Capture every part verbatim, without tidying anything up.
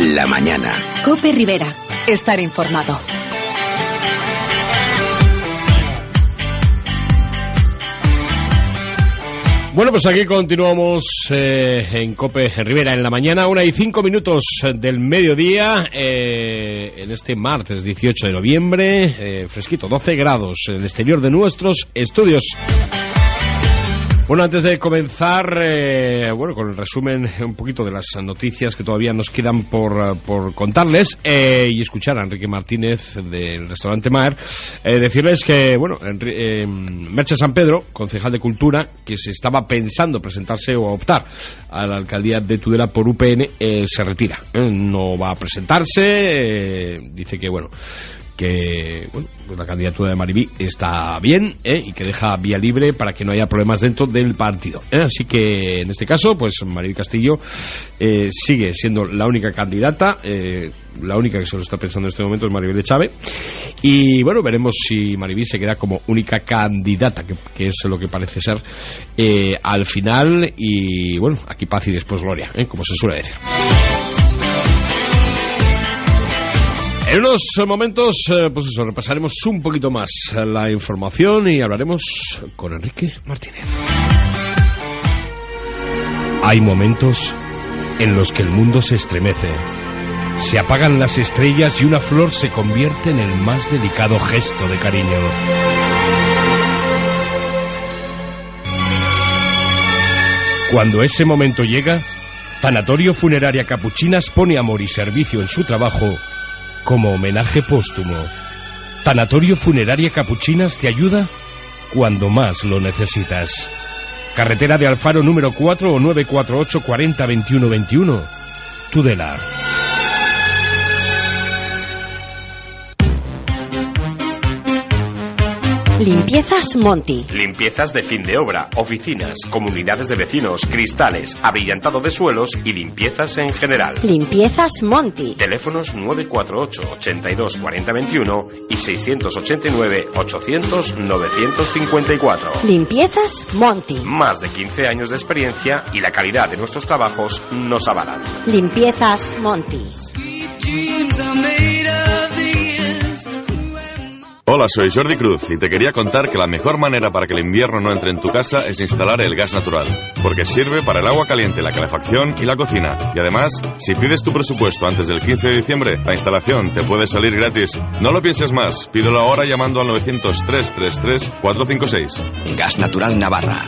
la mañana. COPE Rivera. Estar informado. Bueno, pues aquí continuamos eh, en COPE Rivera en la mañana, una y cinco minutos del mediodía, eh, en este martes dieciocho de noviembre, eh, fresquito, doce grados en el exterior de nuestros estudios. Bueno, antes de comenzar, eh, bueno, con el resumen un poquito de las noticias que todavía nos quedan por, por contarles, eh, y escuchar a Enrique Martínez del restaurante Maer, eh, decirles que, bueno, eh, Merche San Pedro, concejal de Cultura, que se estaba pensando presentarse o optar a la alcaldía de Tudela por U P N, eh, se retira. Eh, no va a presentarse, eh, dice que, bueno, que bueno, pues la candidatura de Mariví está bien, ¿eh? Y que deja vía libre para que no haya problemas dentro del partido, ¿eh? Así que en este caso, pues Mariví Castillo eh, sigue siendo la única candidata, eh, la única que se lo está pensando en este momento es Maribel Echave, y bueno, veremos si Mariví se queda como única candidata, que, que es lo que parece ser eh, al final, y bueno, aquí paz y después gloria, ¿eh? Como se suele decir. En unos momentos, pues eso, repasaremos un poquito más la información y hablaremos con Enrique Martínez. Hay momentos en los que el mundo se estremece, se apagan las estrellas y una flor se convierte en el más delicado gesto de cariño. Cuando ese momento llega, Tanatorio Funeraria Capuchinas pone amor y servicio en su trabajo como homenaje póstumo. Tanatorio Funeraria Capuchinas te ayuda cuando más lo necesitas. Carretera de Alfaro número cuatro o nueve cuatro ocho cuarenta veintiuno veintiuno. Tudela. Limpiezas Monti. Limpiezas de fin de obra, oficinas, comunidades de vecinos, cristales, abrillantado de suelos y limpiezas en general. Limpiezas Monti. Teléfonos nueve cuatro ocho ochenta y dos cuarenta veintiuno y seiscientos ochenta y nueve ochocientos novecientos cincuenta y cuatro. Limpiezas Monti. Más de quince años de experiencia y la calidad de nuestros trabajos nos avalan. Limpiezas Monti. Hola, soy Jordi Cruz y te quería contar que la mejor manera para que el invierno no entre en tu casa es instalar el gas natural, porque sirve para el agua caliente, la calefacción y la cocina. Y además, si pides tu presupuesto antes del quince de diciembre, la instalación te puede salir gratis. No lo pienses más, pídelo ahora llamando al novecientos, trescientos treinta y tres, cuatrocientos cincuenta y seis. Gas Natural Navarra.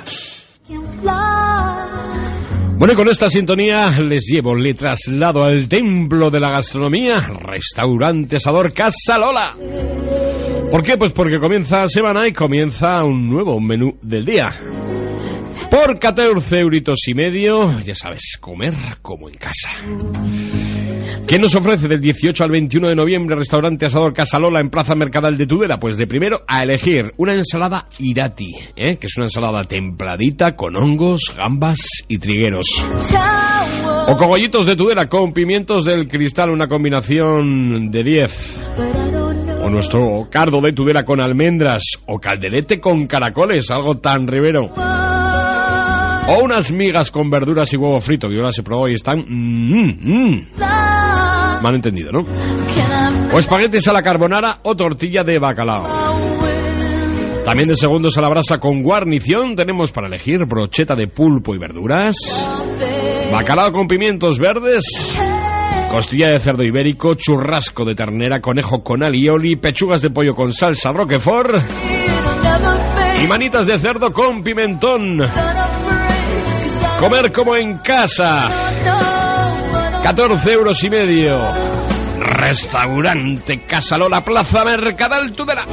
Bueno, y con esta sintonía les llevo, le traslado al templo de la gastronomía, Restaurante Asador Casa Lola. ¿Por qué? Pues porque comienza semana y comienza un nuevo menú del día. Por catorce euritos y medio, ya sabes, comer como en casa. ¿Qué nos ofrece del dieciocho al veintiuno de noviembre Restaurante Asador Casa Lola en Plaza Mercadal de Tudela? Pues de primero a elegir una ensalada irati, ¿eh? Que es una ensalada templadita con hongos, gambas y trigueros. O cogollitos de Tudela con pimientos del Cristal, una combinación de diez. O nuestro cardo de Tudela con almendras. O calderete con caracoles, algo tan ribero. O unas migas con verduras y huevo frito, que yo las he probado y están... Mm, mm. Me han entendido, ¿no? O espaguetis a la carbonara o tortilla de bacalao. También de segundos a la brasa con guarnición tenemos para elegir brocheta de pulpo y verduras, bacalao con pimientos verdes, costilla de cerdo ibérico, churrasco de ternera, conejo con alioli, pechugas de pollo con salsa roquefort y manitas de cerdo con pimentón. Comer como en casa. catorce euros y medio. Restaurante Casa Lola, Plaza Mercadal, Tudela.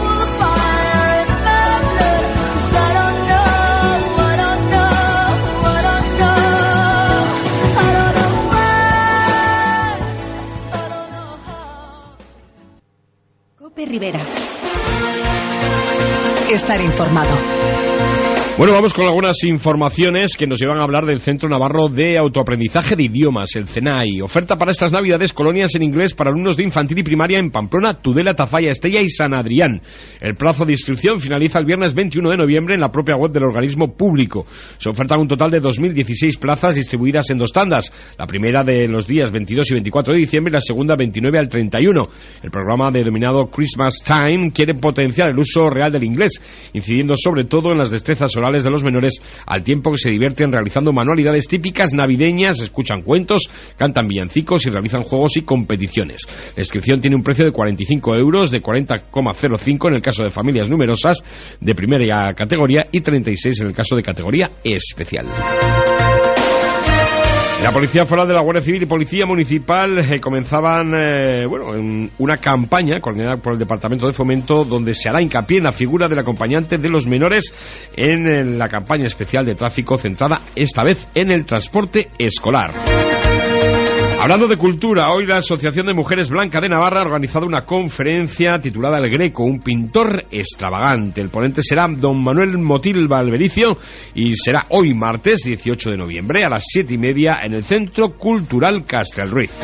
COPE Rivera. Estar informado. Bueno, vamos con algunas informaciones que nos llevan a hablar del Centro Navarro de Autoaprendizaje de Idiomas, el CENAI. Oferta para estas Navidades colonias en inglés para alumnos de infantil y primaria en Pamplona, Tudela, Tafalla, Estella y San Adrián. El plazo de inscripción finaliza el viernes veintiuno de noviembre en la propia web del organismo público. Se ofertan un total de dos mil dieciséis plazas distribuidas en dos tandas. La primera de los días veintidós y veinticuatro de diciembre y la segunda veintinueve al treinta y uno. El programa denominado Christmas Time quiere potenciar el uso real del inglés, incidiendo sobre todo en las destrezas orales de los menores, al tiempo que se divierten realizando manualidades típicas navideñas, escuchan cuentos, cantan villancicos y realizan juegos y competiciones. La inscripción tiene un precio de cuarenta y cinco euros, de cuarenta coma cero cinco en el caso de familias numerosas de primera categoría y treinta y seis en el caso de categoría especial. La Policía Foral de la Guardia Civil y Policía Municipal eh, comenzaban eh, bueno, en una campaña coordinada por el Departamento de Fomento donde se hará hincapié en la figura del acompañante de los menores en, en la campaña especial de tráfico centrada esta vez en el transporte escolar. Hablando de cultura, hoy la Asociación de Mujeres Blanca de Navarra ha organizado una conferencia titulada El Greco, un pintor extravagante. El ponente será don Manuel Motil Valvericio y será hoy martes dieciocho de noviembre a las siete y media en el Centro Cultural Castelruiz.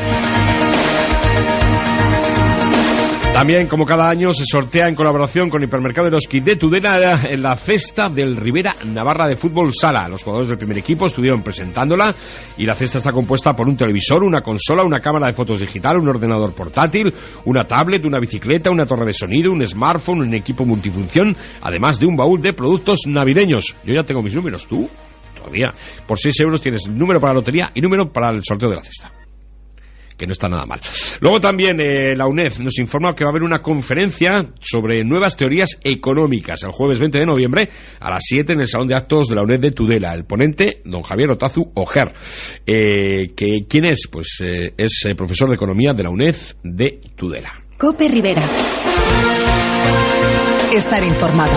También, como cada año, se sortea en colaboración con Hipermercado Eroski de Tudela en la cesta del Rivera Navarra de Fútbol Sala. Los jugadores del primer equipo estuvieron presentándola y la cesta está compuesta por un televisor, una consola, una cámara de fotos digital, un ordenador portátil, una tablet, una bicicleta, una torre de sonido, un smartphone, un equipo multifunción, además de un baúl de productos navideños. Yo ya tengo mis números, ¿tú? Todavía. Por seis euros tienes número para la lotería y número para el sorteo de la cesta, que no está nada mal. Luego también eh, la UNED nos informa que va a haber una conferencia sobre nuevas teorías económicas el jueves veinte de noviembre a las siete en el Salón de Actos de la UNED de Tudela. El ponente, don Javier Otazu Ojer. Eh, que, ¿Quién es? Pues eh, es eh, profesor de Economía de la UNED de Tudela. Cope Rivera. Estar informado.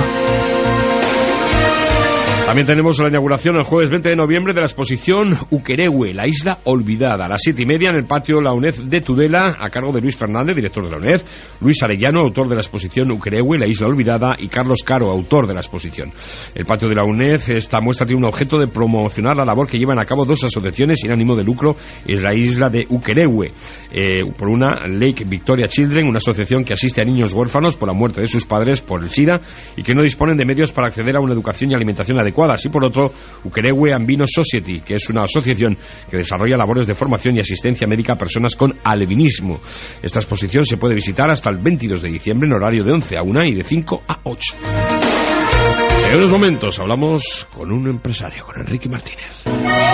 También tenemos la inauguración el jueves veinte de noviembre de la exposición Ukerewe, la isla olvidada, a las siete y media en el patio de la UNED de Tudela, a cargo de Luis Fernández, director de la UNED, Luis Arellano, autor de la exposición Ukerewe, la isla olvidada, y Carlos Caro, autor de la exposición. El patio de la UNED, esta muestra tiene un objeto de promocionar la labor que llevan a cabo dos asociaciones sin ánimo de lucro, es la isla de Ukerewe, eh, por una Lake Victoria Children, una asociación que asiste a niños huérfanos por la muerte de sus padres por el SIDA y que no disponen de medios para acceder a una educación y alimentación adecuada. Y por otro, Ukerewe Ambino Society, que es una asociación que desarrolla labores de formación y asistencia médica a personas con albinismo. Esta exposición se puede visitar hasta el veintidós de diciembre en horario de once a una y de cinco a ocho. En unos momentos hablamos con un empresario, con Enrique Martínez.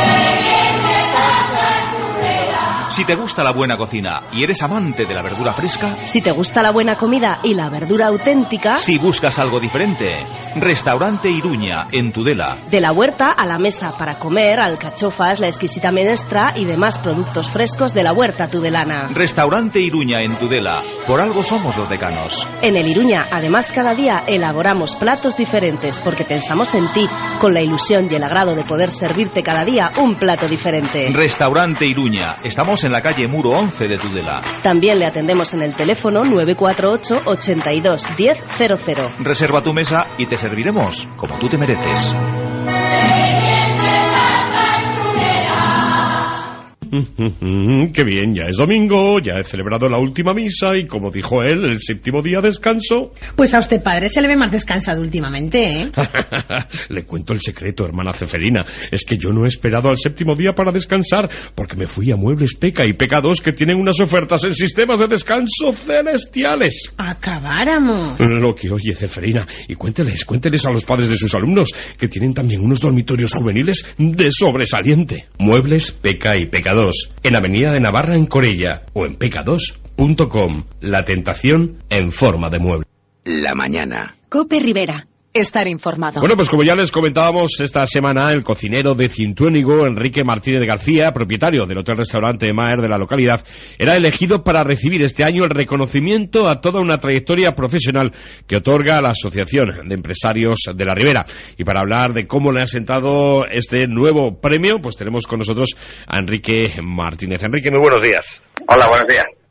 Si te gusta la buena cocina y eres amante de la verdura fresca, Si te gusta la buena comida y la verdura auténtica, si buscas algo diferente, Restaurante Iruña, en Tudela. de la huerta a la mesa para comer, alcachofas, la exquisita menestra y demás productos frescos de la huerta tudelana. Restaurante Iruña, en Tudela. Por algo somos los decanos. En el Iruña, además, cada día elaboramos platos diferentes porque pensamos en ti, con la ilusión y el agrado de poder servirte cada día un plato diferente. Restaurante Iruña. Estamos en la calle Muro once de Tudela. También le atendemos en el teléfono nueve cuatro ocho, ochenta y dos, diez cero cero. Reserva tu mesa y te serviremos como tú te mereces. Qué bien, ya es domingo, ya he celebrado la última misa y, como dijo él, el séptimo día descanso. Pues a usted, padre, se le ve más descansado últimamente, ¿eh? Le cuento el secreto, hermana Ceferina. Es que yo no he esperado al séptimo día para descansar, porque me fui a Muebles Peca y Peca dos, que tienen unas ofertas en sistemas de descanso celestiales. Acabáramos. Lo que oye, Ceferina. Y cuénteles, cuénteles a los padres de sus alumnos, que tienen también unos dormitorios juveniles de sobresaliente. Muebles Peca y Peca dos, en Avenida de Navarra en Corella, o en peca dos punto com. La tentación en forma de mueble. La mañana. Cope Rivera. Estar informado. Bueno, pues como ya les comentábamos esta semana, el cocinero de Cintuénigo, Enrique Martínez de García, propietario del hotel-restaurante Maer de la localidad, era elegido para recibir este año el reconocimiento a toda una trayectoria profesional que otorga la Asociación de Empresarios de la Ribera. Y para hablar de cómo le ha sentado este nuevo premio, pues tenemos con nosotros a Enrique Martínez. Enrique, muy buenos días. Hola, buenos días.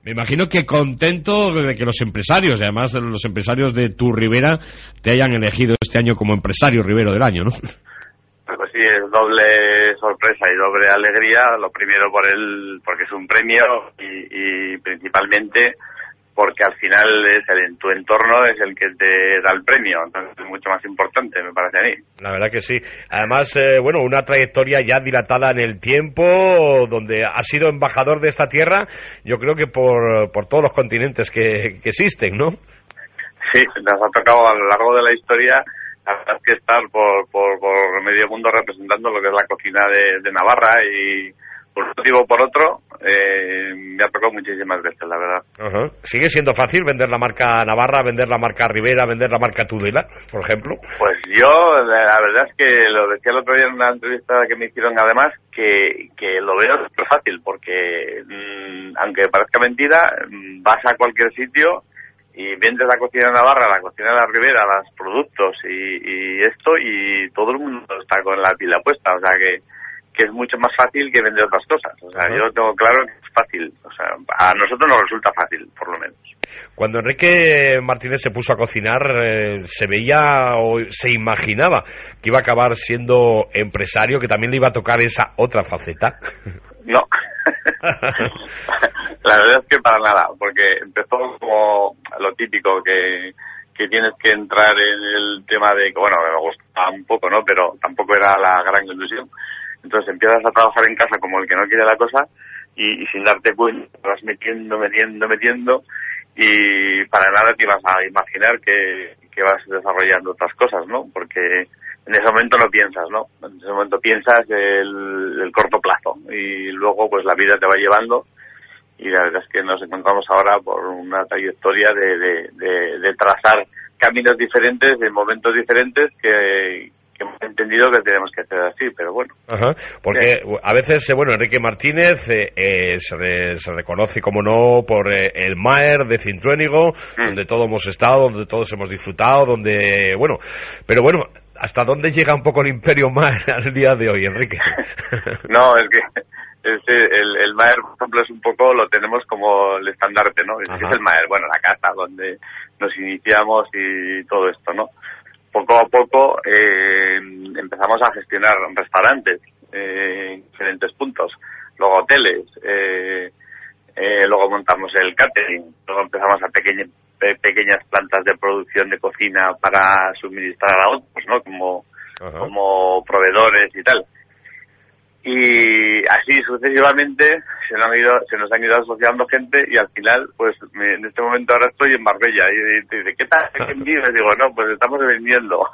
Me imagino que contento de que los empresarios, y además los empresarios de tu Ribera, te hayan elegido este año como empresario ribero del año, ¿no? Pues sí, es doble sorpresa y doble alegría. Lo primero por el, porque es un premio y, y principalmente porque al final es el, tu entorno es el que te da el premio, entonces es mucho más importante, me parece a mí. La verdad que sí. Además, eh, bueno, una trayectoria ya dilatada en el tiempo, donde has sido embajador de esta tierra, yo creo que por, por todos los continentes que, que existen, ¿no? Sí, nos ha tocado a lo largo de la historia, la verdad es que estar por, por, por medio mundo representando lo que es la cocina de, de Navarra y por un motivo o por otro, eh, me ha tocado muchísimas veces, la verdad. Uh-huh. ¿Sigue siendo fácil vender la marca Navarra, vender la marca Ribera, vender la marca Tudela, por ejemplo? Pues yo, la verdad es que lo decía el otro día en una entrevista que me hicieron, además, que, que lo veo súper fácil, porque mmm, aunque parezca mentira, vas a cualquier sitio y vendes la cocina de Navarra, la cocina de la Ribera, los productos y, y esto, y todo el mundo está con la pila puesta, o sea que que es mucho más fácil que vender otras cosas. O sea, uh-huh. Yo tengo claro que es fácil. O sea, a nosotros nos resulta fácil, por lo menos. Cuando Enrique Martínez se puso a cocinar, eh, se veía o se imaginaba que iba a acabar siendo empresario, que también le iba a tocar esa otra faceta. No. La verdad es que para nada, porque empezó como lo típico que... que tienes que entrar en el tema de que, bueno, me gustaba un poco, ¿no? Pero tampoco era la gran ilusión. Entonces empiezas a trabajar en casa como el que no quiere la cosa y, y sin darte cuenta vas metiendo, metiendo, metiendo y para nada te ibas a imaginar que, que vas desarrollando otras cosas, ¿no? Porque en ese momento no piensas, ¿no? En ese momento piensas el, el corto plazo y luego pues la vida te va llevando y la verdad es que nos encontramos ahora por una trayectoria de, de, de, de trazar caminos diferentes, de momentos diferentes que... que hemos entendido que tenemos que hacer así, pero bueno. Ajá, porque sí. A veces, bueno, Enrique Martínez eh, eh, se, re, se reconoce, como no, por eh, el Maer de Cintruénigo, mm. donde todos hemos estado, donde todos hemos disfrutado, donde, bueno, pero bueno, ¿hasta dónde llega un poco el Imperio Maer al día de hoy, Enrique? No, es que es, el, el Maer, por ejemplo, es un poco, lo tenemos como el estandarte, ¿no? Es, es el Maer, bueno, la casa donde nos iniciamos y todo esto, ¿no? Poco a poco eh, empezamos a gestionar restaurantes eh, en diferentes puntos, luego hoteles, eh, eh, luego montamos el catering, luego empezamos a pequeña, pe, pequeñas plantas de producción de cocina para suministrar a otros, ¿no? Como, como proveedores y tal. Y así sucesivamente se nos, han ido, se nos han ido asociando gente y al final, pues me, en este momento ahora estoy en Marbella y te dice, ¿qué tal? ¿Qué vives? Digo, no, pues estamos vendiendo.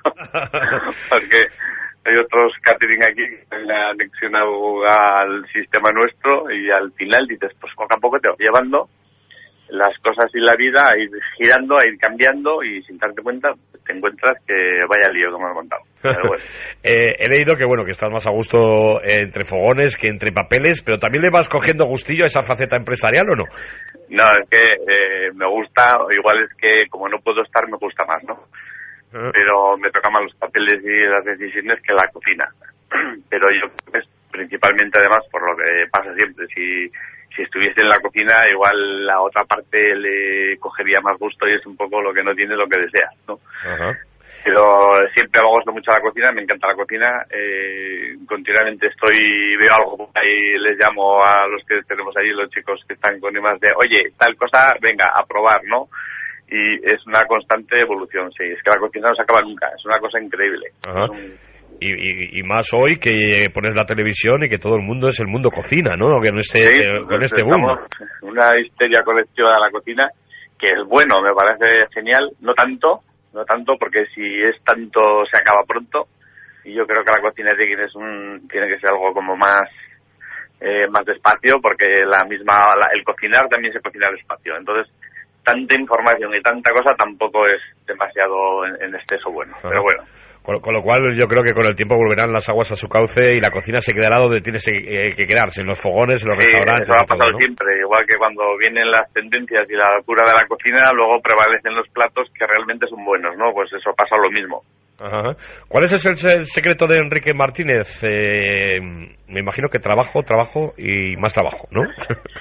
Porque hay otros catering aquí que han anexionado al sistema nuestro y al final dices, pues poco a poco te vas llevando las cosas y la vida a ir girando, a ir cambiando y sin darte cuenta te encuentras que vaya lío como he contado. Pero bueno. eh, he leído que bueno que estás más a gusto entre fogones que entre papeles, pero también le vas cogiendo gustillo a esa faceta empresarial, ¿o no? No, es que eh, me gusta, igual es que como no puedo estar me gusta más, ¿no? Uh-huh. Pero me tocan más los papeles y las decisiones que la cocina. Pero yo pues, principalmente además por lo que pasa siempre, si si estuviese en la cocina, igual la otra parte le cogería más gusto y es un poco lo que no tiene lo que desea, ¿no? Uh-huh. Pero siempre me gusta mucho la cocina, me encanta la cocina, eh, continuamente estoy, veo algo por ahí, les llamo a los que tenemos ahí, los chicos que están con más de, oye, tal cosa, venga, a probar, ¿no? Y es una constante evolución, sí, es que la cocina no se acaba nunca, es una cosa increíble. Uh-huh. Es un... Y, y, y más hoy que pones la televisión y que todo el mundo es el mundo cocina, ¿no? Que no esté sí, que, con este boom. Una histeria colectiva de la cocina que es bueno, me parece genial, no tanto, no tanto porque si es tanto se acaba pronto y yo creo que la cocina tiene, es un, tiene que ser algo como más eh, más despacio porque la misma la, el cocinar también se cocina despacio, entonces tanta información y tanta cosa tampoco es demasiado en, en exceso bueno, ah. Pero bueno. Con, con lo cual yo creo que con el tiempo volverán las aguas a su cauce y la cocina se quedará donde tiene que, que quedarse, en los fogones, en los sí, restaurantes. Eso ha pasado todo, ¿no? Siempre, igual que cuando vienen las tendencias y la locura de la cocina, luego prevalecen los platos que realmente son buenos, ¿no? Pues eso pasa lo mismo. Ajá. ¿Cuál es el, el secreto de Enrique Martínez? Eh, me imagino que trabajo, trabajo y más trabajo, ¿no?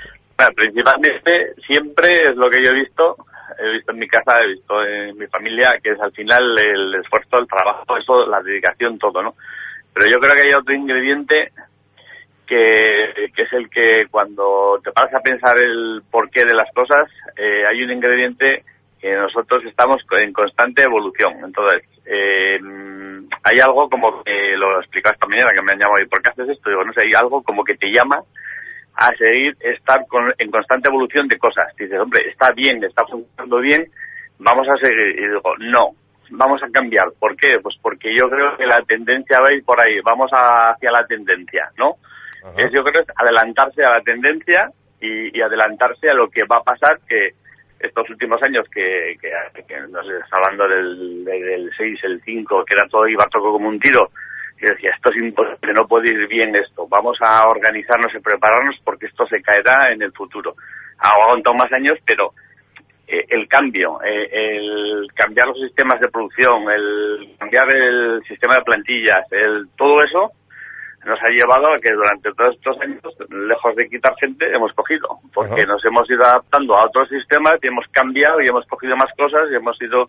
Bueno, principalmente, siempre es lo que yo he visto, he visto en mi casa, he visto en mi familia, que es al final el esfuerzo, el trabajo, eso, la dedicación, todo, ¿no? Pero yo creo que hay otro ingrediente que, que es el que cuando te paras a pensar el porqué de las cosas, eh, hay un ingrediente que nosotros estamos en constante evolución. Entonces, eh, hay algo como que, lo explicaba esta mañana, que me han llamado, ¿y por qué haces esto? Digo, no sé, hay algo como que te llama a seguir, estar con, en constante evolución de cosas. Dices, hombre, está bien, está funcionando bien, vamos a seguir. Y digo, no, vamos a cambiar. ¿Por qué? Pues porque yo creo que la tendencia va a ir por ahí, vamos a, hacia la tendencia, ¿no? Ajá. Es, yo creo que es adelantarse a la tendencia y, y adelantarse a lo que va a pasar, que estos últimos años que, que, que no sé, está hablando del, del seis, el cinco, que era todo, iba todo como un tiro, y decía, esto es imposible, no puede ir bien esto, vamos a organizarnos y prepararnos porque esto se caerá en el futuro. Ha aguantado más años, pero eh, el cambio, eh, el cambiar los sistemas de producción, el cambiar el sistema de plantillas, el todo eso nos ha llevado a que durante todos estos años, lejos de quitar gente, hemos cogido, porque uh-huh. nos hemos ido adaptando a otros sistemas y hemos cambiado y hemos cogido más cosas y hemos ido...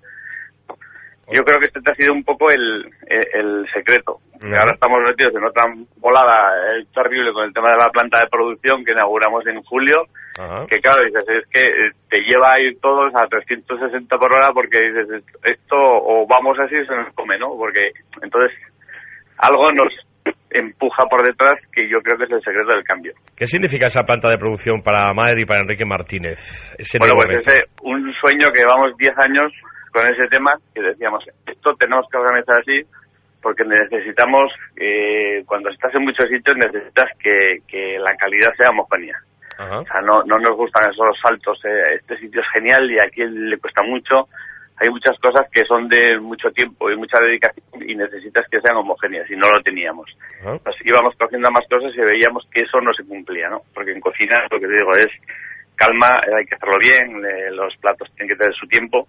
Yo creo que este ha sido un poco el, el, el secreto. Uh-huh. Ahora estamos metidos en otra volada eh, terrible con el tema de la planta de producción que inauguramos en julio, uh-huh. que claro, dices, es que te lleva a ir todos a trescientos sesenta por hora porque dices, esto o vamos así se nos come, ¿no? Porque entonces algo nos empuja por detrás, que yo creo que es el secreto del cambio. ¿Qué significa esa planta de producción para Maher y para Enrique Martínez? Ese bueno, pues ese, un sueño que llevamos diez años con ese tema, que decíamos, esto tenemos que organizar así, porque necesitamos, eh, cuando estás en muchos sitios, necesitas que, que la calidad sea homogénea. Ajá. O sea, no, no nos gustan esos saltos, eh, este sitio es genial y aquí le cuesta mucho. Hay muchas cosas que son de mucho tiempo y mucha dedicación y necesitas que sean homogéneas y no lo teníamos. Uh-huh. Pues íbamos cogiendo más cosas y veíamos que eso no se cumplía, ¿no? Porque en cocina, lo que te digo es calma, hay que hacerlo bien, eh, los platos tienen que tener su tiempo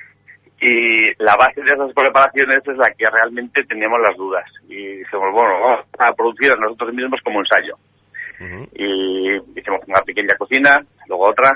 y la base de esas preparaciones es la que realmente teníamos las dudas y dijimos, bueno, vamos a producir a nosotros mismos como ensayo. Uh-huh. Y hicimos una pequeña cocina, luego otra.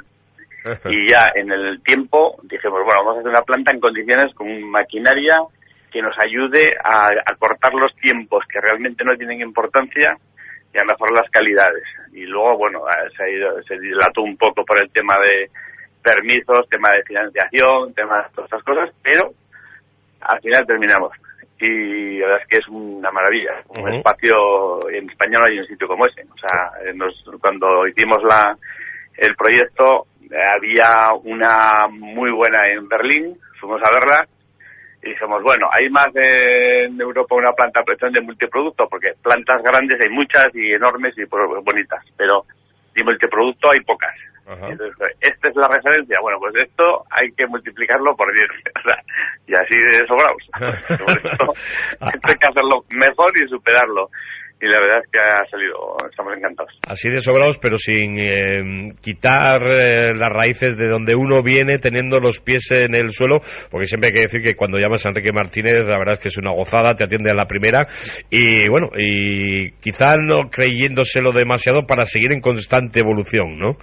Y ya en el tiempo dijimos, bueno, vamos a hacer una planta en condiciones con maquinaria que nos ayude a, a cortar los tiempos que realmente no tienen importancia y a mejorar las calidades. Y luego, bueno, se, ha ido, se dilató un poco por el tema de permisos, tema de financiación, tema de todas estas cosas, pero al final terminamos. Y la verdad es que es una maravilla. Un uh-huh. espacio, en España no hay un sitio como ese. O sea, nos, cuando hicimos la el proyecto, había una muy buena en Berlín, fuimos a verla y dijimos, bueno, hay más en Europa una planta de multiproducto, porque plantas grandes hay muchas y enormes y bonitas, pero de multiproducto hay pocas. Uh-huh. Entonces, ¿esta es la referencia? Bueno, pues esto hay que multiplicarlo por diez, o sea, y así de sobraos. Por esto, esto hay que hacerlo mejor y superarlo. Y la verdad es que ha salido, estamos encantados. Así de sobrados, pero sin eh, quitar eh, las raíces de donde uno viene, teniendo los pies en el suelo, porque siempre hay que decir que cuando llamas a Enrique Martínez, la verdad es que es una gozada, te atiende a la primera, y bueno, y quizá no creyéndoselo demasiado para seguir en constante evolución, ¿no?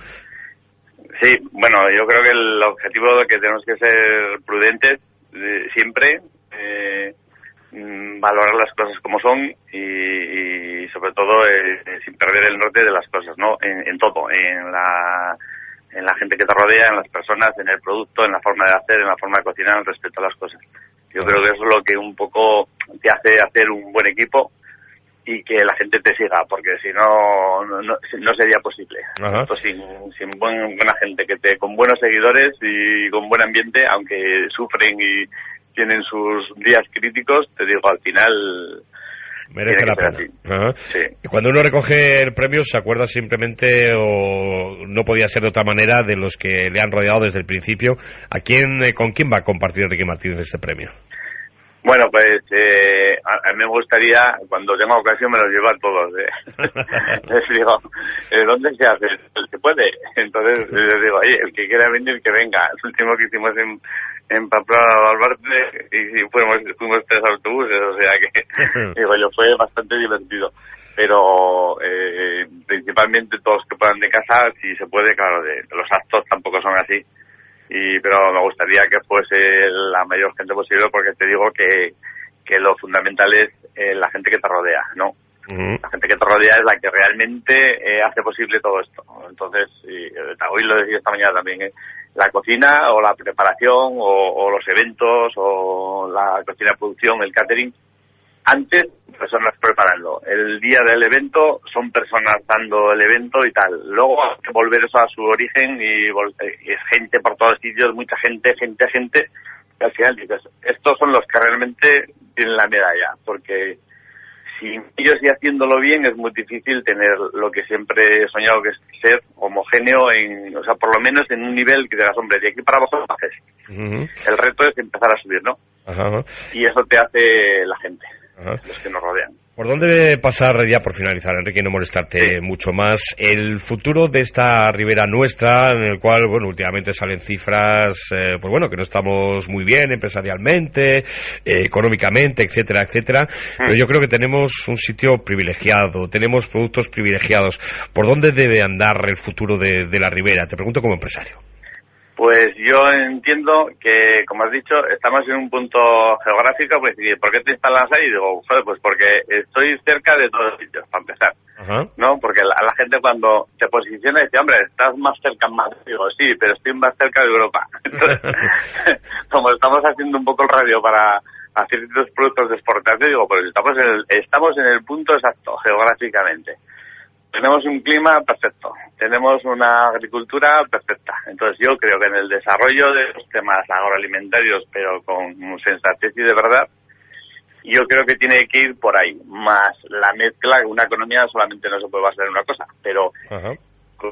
Sí, bueno, yo creo que el objetivo es que tenemos que ser prudentes eh, siempre, eh, valorar las cosas como son y, y sobre todo eh, sin perder el norte de las cosas, ¿no? En, en todo, en la en la gente que te rodea, en las personas, en el producto, en la forma de hacer, en la forma de cocinar, respecto a las cosas. Yo creo que eso es lo que un poco te hace hacer un buen equipo y que la gente te siga, porque si no no, no sería posible. Esto sin, sin buen, buena gente, que te con buenos seguidores y con buen ambiente, aunque sufren y tienen sus días críticos, te digo, al final merece la pena. Sí. Cuando uno recoge el premio, se acuerda simplemente, o no podía ser de otra manera, de los que le han rodeado desde el principio. ¿A quién, con quién va a compartir Enrique Martínez este premio? Bueno, pues eh, a, a mí me gustaría, cuando tenga ocasión, me los llevo a todos. ¿eh? Les digo, ¿eh, ¿dónde se hace? ¿Se puede? Entonces les digo, oye, el que quiera venir, que venga. El último que hicimos en, en Pamplona, Albarte, y fuimos, fuimos tres autobuses, o sea que, digo yo, fue bastante divertido. pero eh, principalmente todos que puedan de casa, si se puede, claro, de, de los actos tampoco son así, y pero me gustaría que fuese la mayor gente posible, porque te digo que, que lo fundamental es eh, la gente que te rodea, ¿no? Uh-huh. La gente que te rodea es la que realmente eh, hace posible todo esto. Entonces, y, hoy lo decía esta mañana también, ¿eh? La cocina o la preparación o, o los eventos o la cocina de producción, el catering, antes personas preparando. El día del evento son personas dando el evento y tal. Luego hay que volver eso a su origen y, vol- y es gente por todos sitios, mucha gente, gente, gente. Y al final dices, estos son los que realmente tienen la medalla, porque si yo sigo haciéndolo bien es muy difícil tener lo que siempre he soñado, que es ser homogéneo, en, o sea, por lo menos en un nivel que digas, hombre, de aquí para abajo lo haces. Uh-huh. El reto es empezar a subir, ¿no? Uh-huh. Y eso te hace la gente, uh-huh. los que nos rodean. ¿Por dónde debe pasar, ya por finalizar, Enrique, y no molestarte sí. mucho más, el futuro de esta ribera nuestra, en el cual, bueno, últimamente salen cifras, eh, pues bueno, que no estamos muy bien empresarialmente, eh, económicamente, etcétera, etcétera, sí. pero yo creo que tenemos un sitio privilegiado, tenemos productos privilegiados. ¿Por dónde debe andar el futuro de, de la ribera? Te pregunto como empresario. Pues yo entiendo que, como has dicho, estamos en un punto geográfico, pues, ¿por qué te instalas ahí? Y digo, joder, pues porque estoy cerca de todos los sitios, para empezar, uh-huh. ¿no? Porque la, la gente cuando se posiciona dice, hombre, estás más cerca en Madrid. Digo, sí, pero estoy más cerca de Europa. Entonces, como estamos haciendo un poco el radio para hacer ciertos productos de exportación, digo, pues estamos en el, estamos en el punto exacto, geográficamente. Tenemos un clima perfecto, tenemos una agricultura perfecta. Entonces yo creo que en el desarrollo de los temas agroalimentarios, pero con sensatez y de verdad, yo creo que tiene que ir por ahí. Más la mezcla, una economía solamente no se puede basar en una cosa, pero uh-huh. con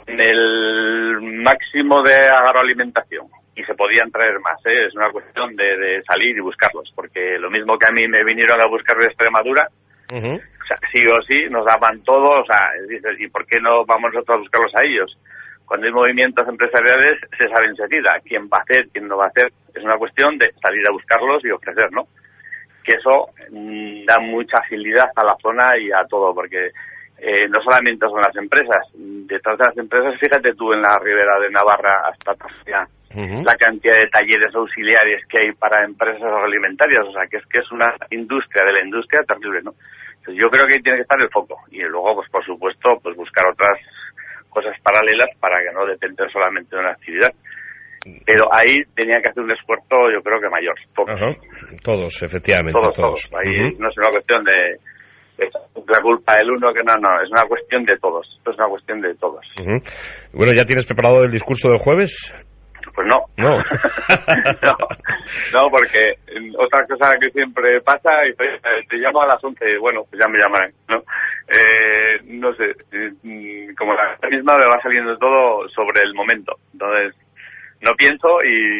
el máximo de agroalimentación, y se podían traer más, ¿eh? Es una cuestión de, de salir y buscarlos, porque lo mismo que a mí me vinieron a buscar de Extremadura, uh-huh. o sea, sí o sí, nos daban todo, o sea, ¿y por qué no vamos nosotros a buscarlos a ellos? Cuando hay movimientos empresariales se sabe enseguida quién va a hacer, quién no va a hacer. Es una cuestión de salir a buscarlos y ofrecer, ¿no? Que eso mmm, da mucha agilidad a la zona y a todo, porque eh, no solamente son las empresas. Detrás de las empresas, fíjate tú en la ribera de Navarra hasta Tassia, uh-huh. la cantidad de talleres auxiliares que hay para empresas agroalimentarias, o sea, que es que es una industria de la industria terrible, ¿no? Entonces, yo creo que ahí tiene que estar el foco y luego, pues por supuesto, pues buscar otras cosas paralelas para que no dependa solamente de una actividad. Pero ahí tenía que hacer un esfuerzo, yo creo que mayor. Todos, uh-huh. todos efectivamente. Todos, todos. todos. Ahí uh-huh. no es una cuestión de, de la culpa del uno, que no, no, es una cuestión de todos. Esto es una cuestión de todos. Uh-huh. Bueno, ¿ya tienes preparado el discurso del jueves? Pues no. No. no, no, porque otra cosa que siempre pasa, y te llamo a las once, bueno, pues ya me llamaré, ¿no? Eh, no sé, como la misma me va saliendo todo sobre el momento. Entonces, no pienso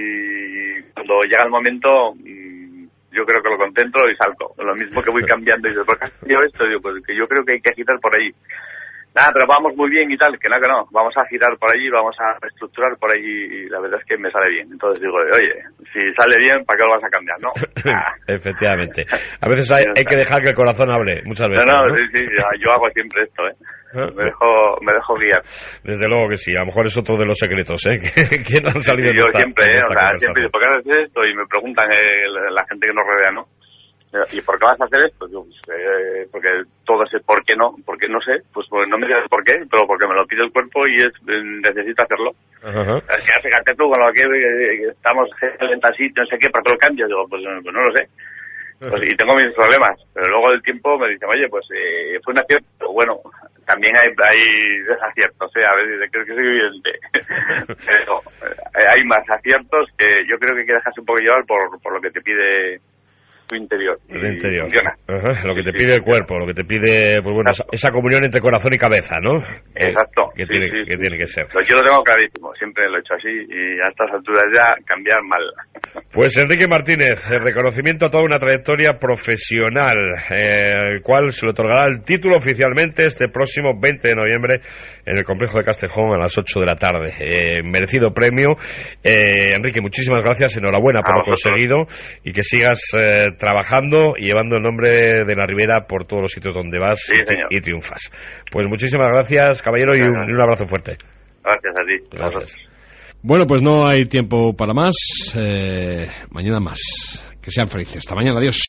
y cuando llega el momento yo creo que lo contemplo y salgo. Lo mismo que voy cambiando y digo, ¿por qué has hecho esto? Digo, pues que yo creo que hay que agitar por ahí. Nada, pero vamos muy bien y tal, que no, que no, vamos a girar por allí, vamos a reestructurar por allí y la verdad es que me sale bien. Entonces digo, oye, si sale bien, ¿para qué lo vas a cambiar, no? Efectivamente. A veces hay, hay que dejar que el corazón hable, muchas veces. No, no, ¿no? sí, sí, yo hago siempre esto, ¿eh? Me dejo, me dejo guiar. Desde luego que sí, a lo mejor es otro de los secretos, ¿eh? Que, que no han salido sí, yo esta, siempre, ¿eh? O sea, siempre, ¿por qué haces esto? Y me preguntan eh, la gente que nos rodea, ¿no? ¿Y por qué vas a hacer esto? Yo, pues, eh, porque todo ese por qué no, porque no sé, pues, pues no me digas por qué, pero porque me lo pide el cuerpo y es eh, necesito hacerlo. Uh-huh. Es que fíjate tú con lo que eh, estamos lenta así, no sé qué, ¿para qué lo cambias? Digo, pues, pues no lo sé. Pues, y tengo mis problemas, pero luego del tiempo me dicen, oye, pues eh, fue un acierto. Bueno, también hay, hay desaciertos, ¿eh? A ver, creo que soy evidente. Pero eh, hay más aciertos que yo creo que hay que dejarse un poco llevar por, por lo que te pide tu interior. El interior. Ajá, lo que te pide el cuerpo, lo que te pide, pues bueno, esa, esa comunión entre corazón y cabeza, ¿no? Exacto. Que, sí, tiene, sí, que sí. tiene que ser. Pues yo lo tengo clarísimo, siempre lo he hecho así y a estas alturas ya cambiar mal. Pues Enrique Martínez, el reconocimiento a toda una trayectoria profesional, eh, el cual se le otorgará el título oficialmente este próximo veinte de noviembre en el Complejo de Castejón a las ocho de la tarde. Eh, merecido premio. Eh, Enrique, muchísimas gracias, enhorabuena por lo conseguido y que sigas eh, trabajando y llevando el nombre de la Ribera por todos los sitios donde vas sí, y, y triunfas. Pues muchísimas gracias, caballero, y un, y un abrazo fuerte. Gracias a ti. Gracias. Bueno, pues no hay tiempo para más. Eh, mañana más. Que sean felices. Hasta mañana. Adiós.